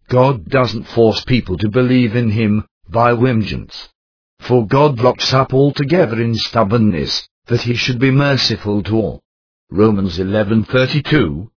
God doesn't force people to believe in Him by vengeance. For God locks up altogether in stubbornness, that He should be merciful to all. Romans 11:32.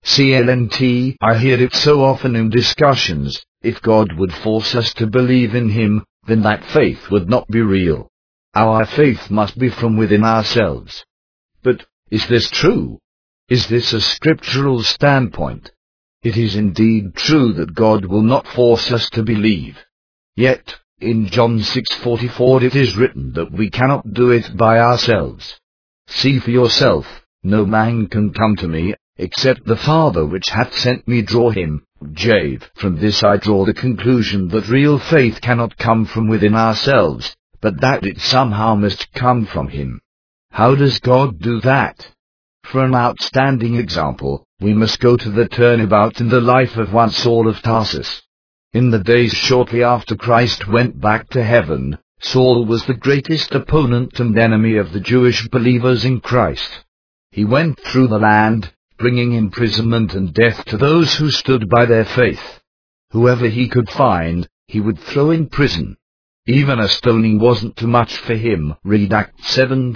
CLNT. I hear it so often in discussions, if God would force us to believe in Him, then that faith would not be real. Our faith must be from within ourselves. But, is this true? Is this a scriptural standpoint? It is indeed true that God will not force us to believe. Yet, in John 6:44 it is written that we cannot do it by ourselves. See for yourself, no man can come to me, except the Father which hath sent me draw him. Jave. From this I draw the conclusion that real faith cannot come from within ourselves, but that it somehow must come from Him. How does God do that? For an outstanding example, we must go to the turnabout in the life of one Saul of Tarsus. In the days shortly after Christ went back to heaven, Saul was the greatest opponent and enemy of the Jewish believers in Christ. He went through the land, bringing imprisonment and death to those who stood by their faith. Whoever he could find, he would throw in prison. Even a stoning wasn't too much for him. Read Acts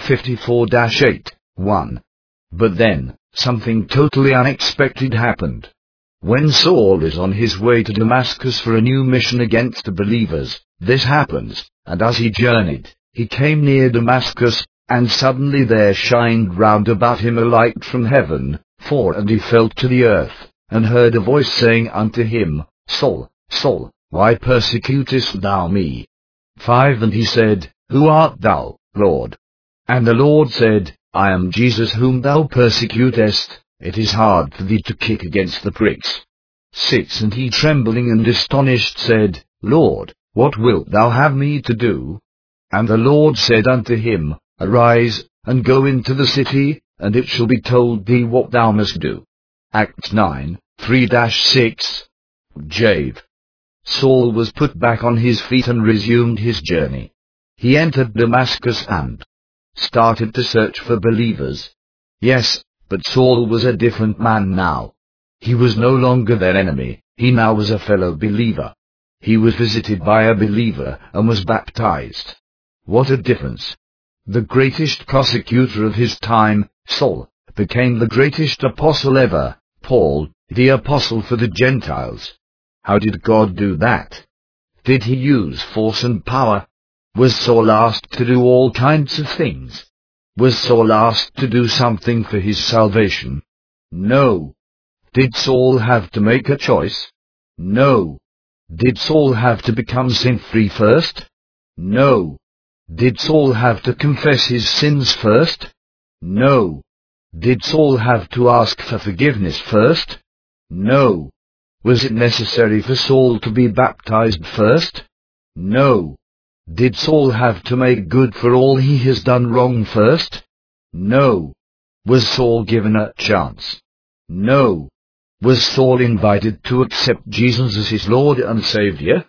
7:54-8, 1. But then, something totally unexpected happened. When Saul is on his way to Damascus for a new mission against the believers, this happens, and as he journeyed, he came near Damascus, and suddenly there shined round about him a light from heaven, and he fell to the earth, and heard a voice saying unto him, Saul, Saul, why persecutest thou me? 5. And he said, Who art thou, Lord? And the Lord said, I am Jesus whom thou persecutest. It is hard for thee to kick against the pricks. 6. And he trembling and astonished said, Lord, what wilt thou have me to do? And the Lord said unto him, Arise, and go into the city, and it shall be told thee what thou must do. Acts 9:3-6. Jave. Saul was put back on his feet and resumed his journey. He entered Damascus and started to search for believers. Yes, but Saul was a different man now. He was no longer their enemy, he now was a fellow believer. He was visited by a believer and was baptized. What a difference! The greatest persecutor of his time, Saul, became the greatest apostle ever, Paul, the apostle for the Gentiles. How did God do that? Did He use force and power? Was Saul asked to do all kinds of things? Was Saul asked to do something for his salvation? No. Did Saul have to make a choice? No. Did Saul have to become sin-free first? No. Did Saul have to confess his sins first? No. Did Saul have to ask for forgiveness first? No. Was it necessary for Saul to be baptized first? No. Did Saul have to make good for all he has done wrong first? No. Was Saul given a chance? No. Was Saul invited to accept Jesus as his Lord and Savior?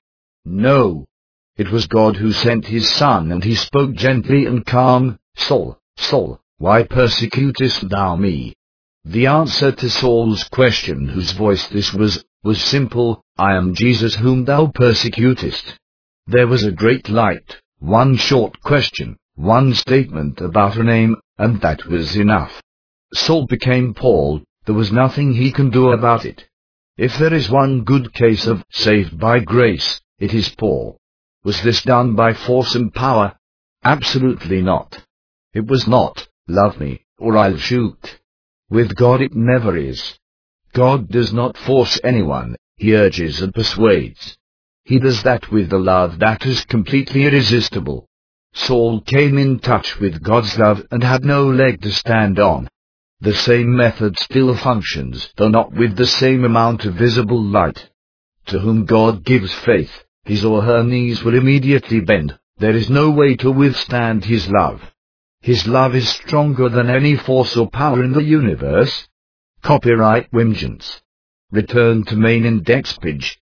No. It was God who sent His Son, and He spoke gently and calm, Saul, Saul, why persecutest thou me? The answer to Saul's question, whose voice this was simple, I am Jesus whom thou persecutest. There was a great light, one short question, one statement about a name, and that was enough. Saul became Paul, there was nothing he can do about it. If there is one good case of saved by grace, it is Paul. Was this done by force and power? Absolutely not. It was not, love me, or I'll shoot. With God it never is. God does not force anyone, He urges and persuades. He does that with a love that is completely irresistible. Saul came in touch with God's love and had no leg to stand on. The same method still functions, though not with the same amount of visible light. To whom God gives faith, his or her knees will immediately bend. There is no way to withstand His love. His love is stronger than any force or power in the universe. Copyright Vengeance. Return to main index page.